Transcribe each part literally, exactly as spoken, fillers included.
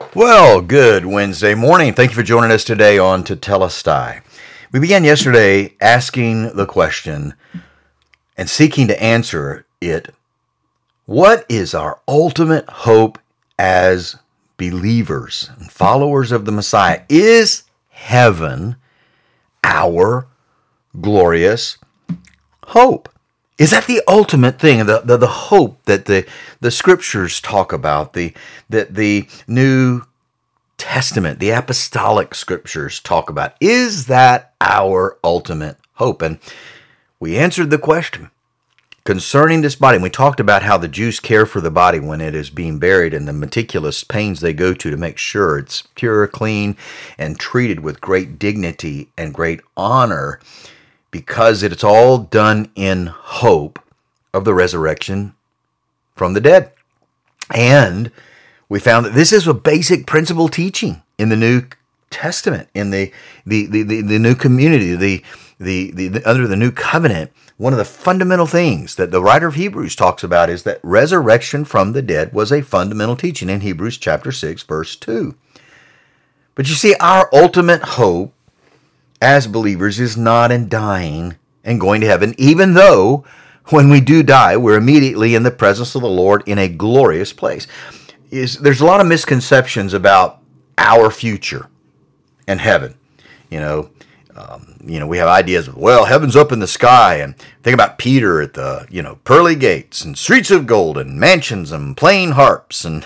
Well, good Wednesday morning. Thank you for joining us today on Tetelestai. We began yesterday asking the question and seeking to answer it. What is our ultimate hope as believers and followers of the Messiah? Is heaven our glorious hope? Is that the ultimate thing, the, the, the hope that the, the scriptures talk about, the, that the New Testament, the apostolic scriptures talk about? Is that our ultimate hope? And we answered the question concerning this body. And we talked about how the Jews care for the body when it is being buried and the meticulous pains they go to to make sure it's pure, clean, and treated with great dignity and great honor, because it's all done in hope of the resurrection from the dead. And we found that this is a basic principle teaching in the New Testament, in the the the, the, the new community, the, the, the, the under the new covenant. One of the fundamental things that the writer of Hebrews talks about is that resurrection from the dead was a fundamental teaching in Hebrews chapter six, verse two. But you see, our ultimate hope as believers is not in dying and going to heaven, even though when we do die, we're immediately in the presence of the Lord in a glorious place. Is there's a lot of misconceptions about our future and heaven. You know, um, you know, we have ideas of, well, heaven's up in the sky, and think about Peter at the, you know, pearly gates and streets of gold and mansions and playing harps and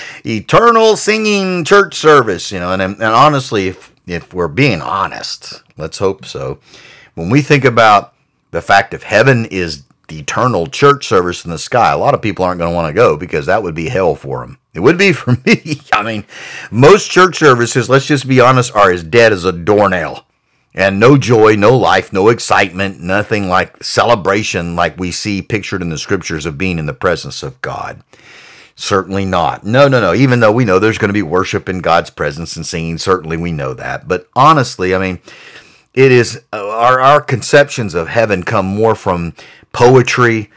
eternal singing church service. You know, and and honestly, if if we're being honest, let's hope so. When we think about the fact if heaven is the eternal church service in the sky, a lot of people aren't going to want to go because that would be hell for them. It would be for me. I mean, most church services, let's just be honest, are as dead as a doornail. And no joy, no life, no excitement, nothing like celebration like we see pictured in the scriptures of being in the presence of God. Certainly not. No, no, no. Even though we know there's going to be worship in God's presence and singing, certainly we know that. But honestly, I mean, it is our our conceptions of heaven come more from poetry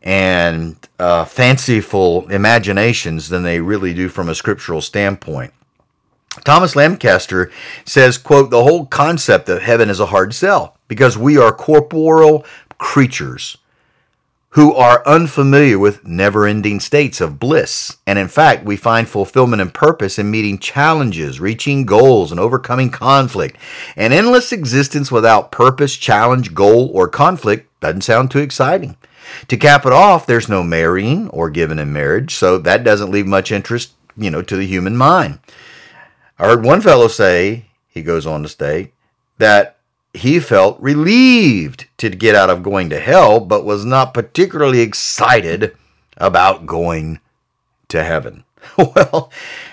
and uh, fanciful imaginations than they really do from a scriptural standpoint. Thomas Lancaster says, quote, "The whole concept of heaven is a hard sell because we are corporeal creatures who are unfamiliar with never-ending states of bliss. And in fact, we find fulfillment and purpose in meeting challenges, reaching goals, and overcoming conflict. An endless existence without purpose, challenge, goal, or conflict doesn't sound too exciting. To cap it off, there's no marrying or giving in marriage, so that doesn't leave much interest, you know, to the human mind." I heard one fellow say, he goes on to state, that he felt relieved to get out of going to hell, but was not particularly excited about going to heaven. well,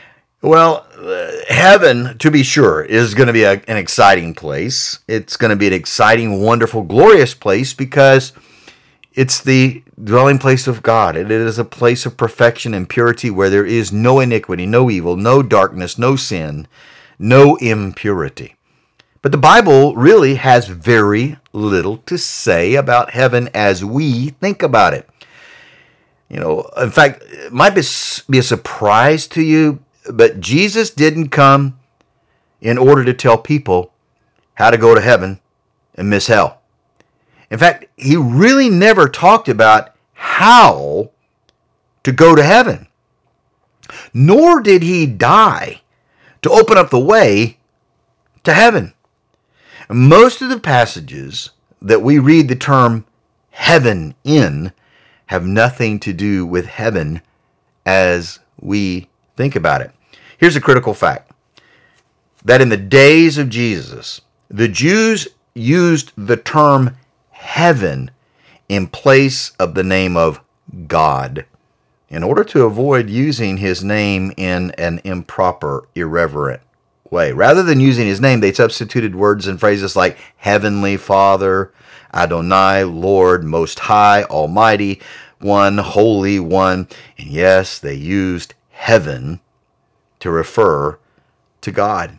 well, uh, heaven, to be sure, is going to be a, an exciting place. It's going to be an exciting, wonderful, glorious place because it's the dwelling place of God. It is a place of perfection and purity where there is no iniquity, no evil, no darkness, no sin, no impurity. But the Bible really has very little to say about heaven as we think about it. You know, in fact, it might be, be a surprise to you, but Jesus didn't come in order to tell people how to go to heaven and miss hell. In fact, he really never talked about how to go to heaven, nor did he die to open up the way to heaven. Most of the passages that we read the term heaven in have nothing to do with heaven as we think about it. Here's a critical fact, that in the days of Jesus, the Jews used the term heaven in place of the name of God in order to avoid using his name in an improper, irreverent way. Rather than using his name, they substituted words and phrases like Heavenly Father, Adonai, Lord, Most High, Almighty One, Holy One. And yes, they used heaven to refer to God.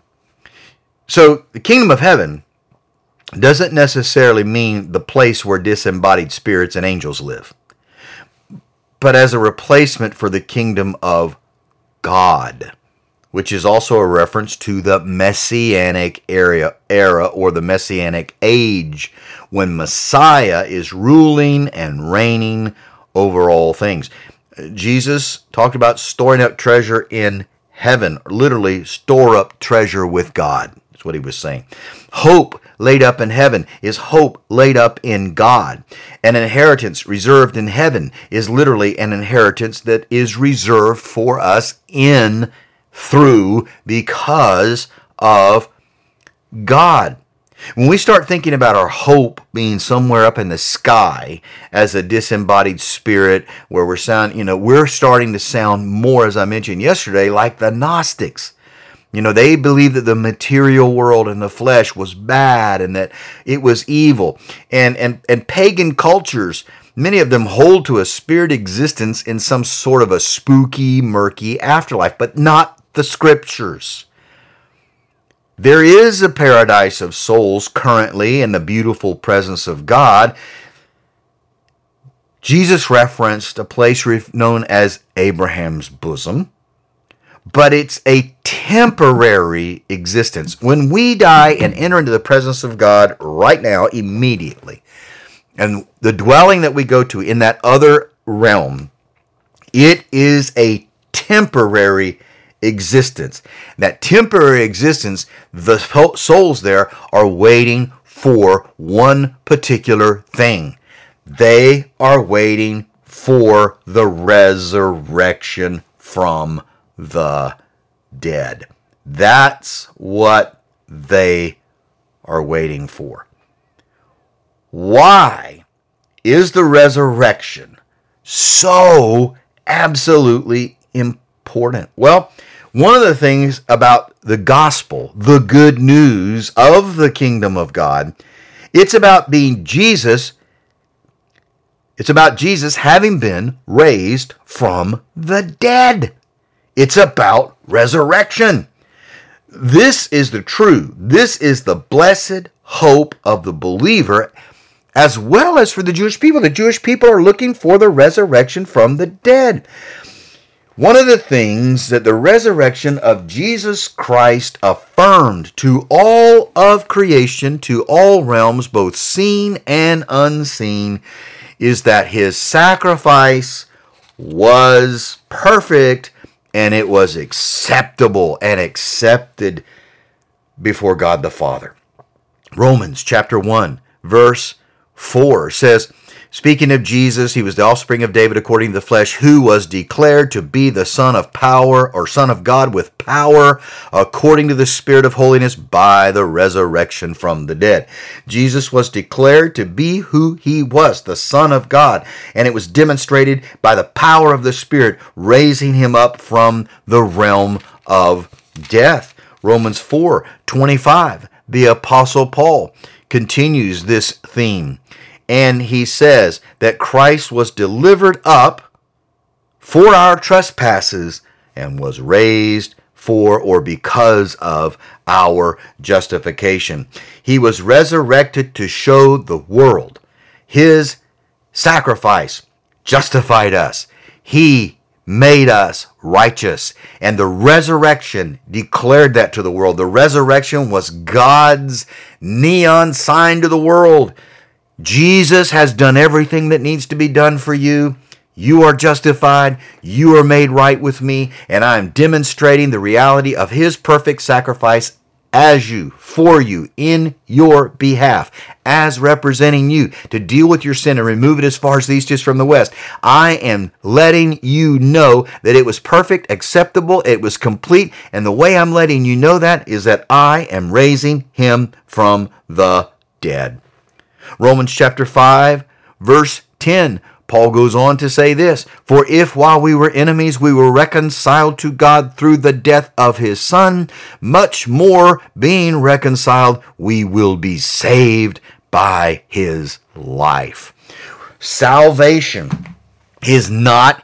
So the kingdom of heaven doesn't necessarily mean the place where disembodied spirits and angels live, but as a replacement for the kingdom of God, which is also a reference to the Messianic era, era or the Messianic age, when Messiah is ruling and reigning over all things. Jesus talked about storing up treasure in heaven, literally store up treasure with God. That's what he was saying. Hope laid up in heaven is hope laid up in God. An inheritance reserved in heaven is literally an inheritance that is reserved for us in, through, because of God. When we start thinking about our hope being somewhere up in the sky as a disembodied spirit, where we're sound, you know, we're starting to sound more, as I mentioned yesterday, like the Gnostics. You know, they believed that the material world and the flesh was bad and that it was evil. And, and, and pagan cultures, many of them hold to a spirit existence in some sort of a spooky, murky afterlife, but not the scriptures. There is a paradise of souls currently in the beautiful presence of God. Jesus referenced a place known as Abraham's bosom, but it's a temporary existence. When we die and enter into the presence of God right now, immediately, and the dwelling that we go to in that other realm, it is a temporary existence. That temporary existence, the souls there are waiting for one particular thing. They are waiting for the resurrection from the dead. That's what they are waiting for. Why is the resurrection so absolutely important? Well, one of the things about the gospel, the good news of the kingdom of God, it's about being Jesus. It's about Jesus having been raised from the dead. It's about resurrection. This is the true, this is the blessed hope of the believer, as well as for the Jewish people. The Jewish people are looking for the resurrection from the dead. One of the things that the resurrection of Jesus Christ affirmed to all of creation, to all realms, both seen and unseen, is that his sacrifice was perfect and it was acceptable and accepted before God the Father. Romans chapter one, verse four says, speaking of Jesus, he was the offspring of David according to the flesh, who was declared to be the Son of power, or Son of God with power, according to the Spirit of holiness by the resurrection from the dead. Jesus was declared to be who he was, the Son of God, and it was demonstrated by the power of the Spirit raising him up from the realm of death. Romans four twenty-five, the Apostle Paul continues this theme. And he says that Christ was delivered up for our trespasses and was raised for or because of our justification. He was resurrected to show the world his sacrifice justified us. He made us righteous. And the resurrection declared that to the world. The resurrection was God's neon sign to the world. Jesus has done everything that needs to be done for you. You are justified. You are made right with me. And I am demonstrating the reality of his perfect sacrifice as you, for you, in your behalf, as representing you to deal with your sin and remove it as far as the east is from the west. I am letting you know that it was perfect, acceptable, it was complete. And the way I'm letting you know that is that I am raising him from the dead. Romans chapter five, verse ten, Paul goes on to say this, for if while we were enemies we were reconciled to God through the death of his Son, much more being reconciled we will be saved by his life. Salvation is not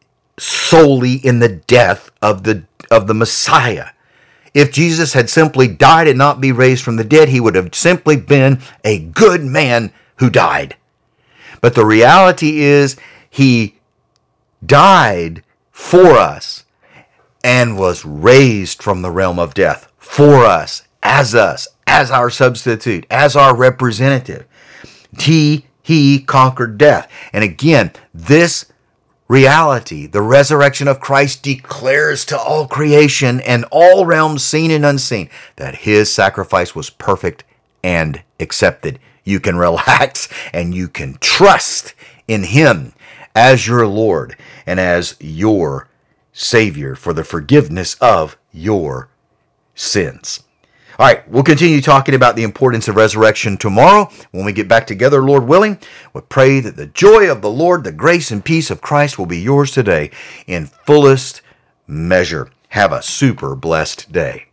solely in the death of the, of the Messiah. If Jesus had simply died and not be raised from the dead, he would have simply been a good man who died. But the reality is he died for us. and was raised from the realm of death for us, as us, as our substitute, as our representative. He, he conquered death. And again, this reality, the resurrection of Christ, declares to all creation and all realms seen and unseen that his sacrifice was perfect and accepted. You can relax and you can trust in him as your Lord and as your Savior for the forgiveness of your sins. All right, we'll continue talking about the importance of resurrection tomorrow when we get back together, Lord willing. We pray that the joy of the Lord, the grace and peace of Christ will be yours today in fullest measure. Have a super blessed day.